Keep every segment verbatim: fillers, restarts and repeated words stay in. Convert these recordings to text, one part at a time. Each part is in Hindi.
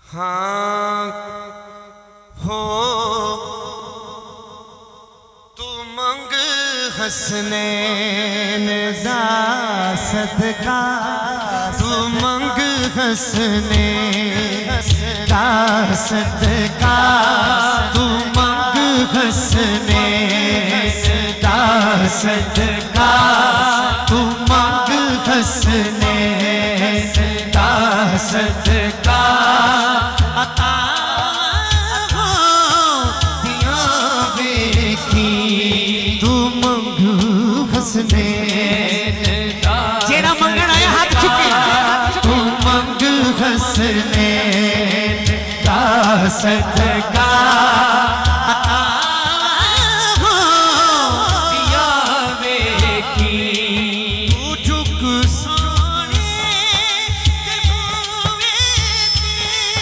हाँ हो तू मंग हसनैन दा सदका, तू मंग हसनैन दा सदका, तू मंग हसनैन दा सदका, तू मंग हसनैन दा सदका। जेड़ा मंगण आया हाथ चुके, तू मंग हसनैन दा सदका, दिया वेखी तू झुक सोने ते मूवे ते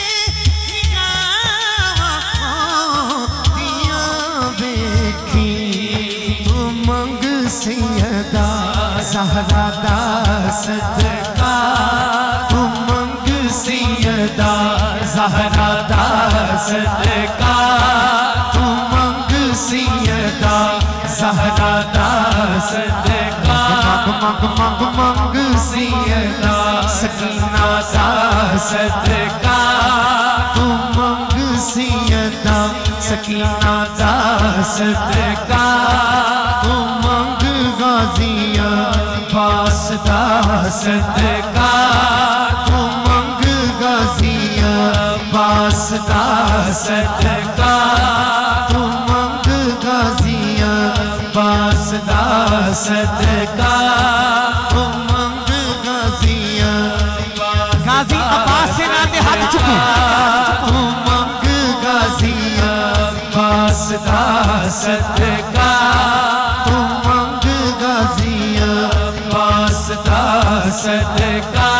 निगाह दिया वेखी, तू मंग सैयदा ज़हरा दा सदका, तू मंग सैयदा ज़हरा दा सदका, तू मंग सैयदा ज़हरा दा सदका। मंग मंग मंग सैयदा सकीना दा सदका, तू मंग सैयदा सकीना दा सदका, तू मंग गाजिया बास दा सदका, तू मंग गाजिया बास दा सदका, तू मंग गाजिया बास दा सदका, तू मंग गाजिया गाजी अब्बास से नाते हाथ चुके, तू मंग गाजिया बास दा सदका, तू मंग गाजिया बास दा सदका।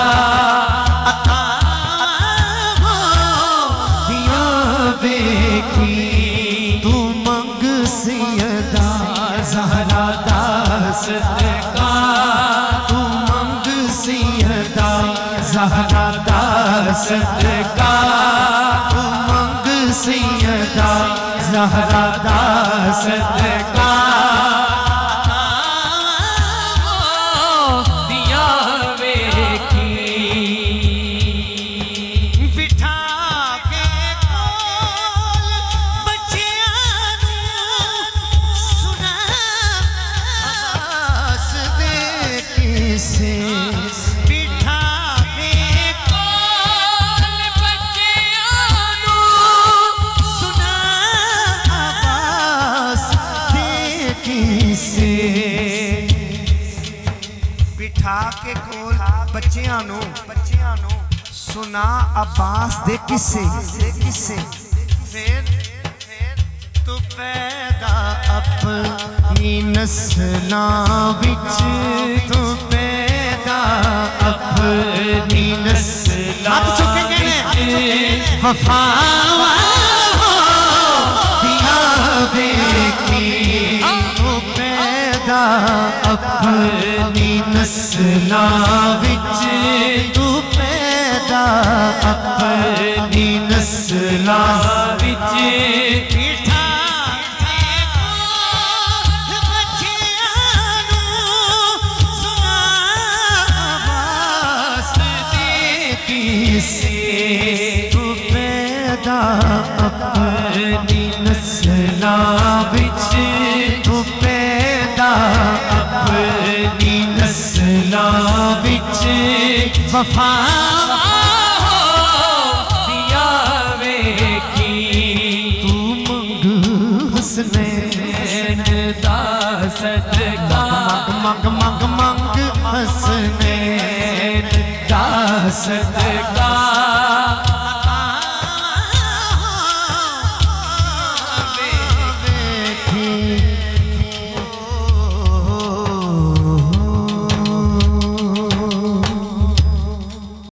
दिया देखी तू मंग सैयदा ज़हरा दा सदका, तू मंग सैयदा ज़हरा दा सदका, तू मंग सैयदा ज़हरा दा सदका। दिया वेखी बिठा के कोल बच्चियां सुना आवाज़ दे किसे, बिठा के कोल बच्चियां सुना आवाज़ दे किसे, बिठा के कोल बच्चियां नू बच्चियां नू सुना अब्बास दे किसे किसे। फिर तू पैदा अपनी नस्लां विच, तू पैदा अपनी नस्लां हाथ चुके गए वफावा दिया देखी, तू पैदा अपनी नस्लां विच, तू पैदा अपनी नस्लां विच, बिठा के कोल बच्चियां नू सुना आवाज़ दे किसे, तू पैदा अपनी नस्लां विच, तू पैदा अपनी नस्लां विच वफा दिया वेखी, तू मंग हसनैन दा सदका, मंग मंग मंग हसनैन दा सदका।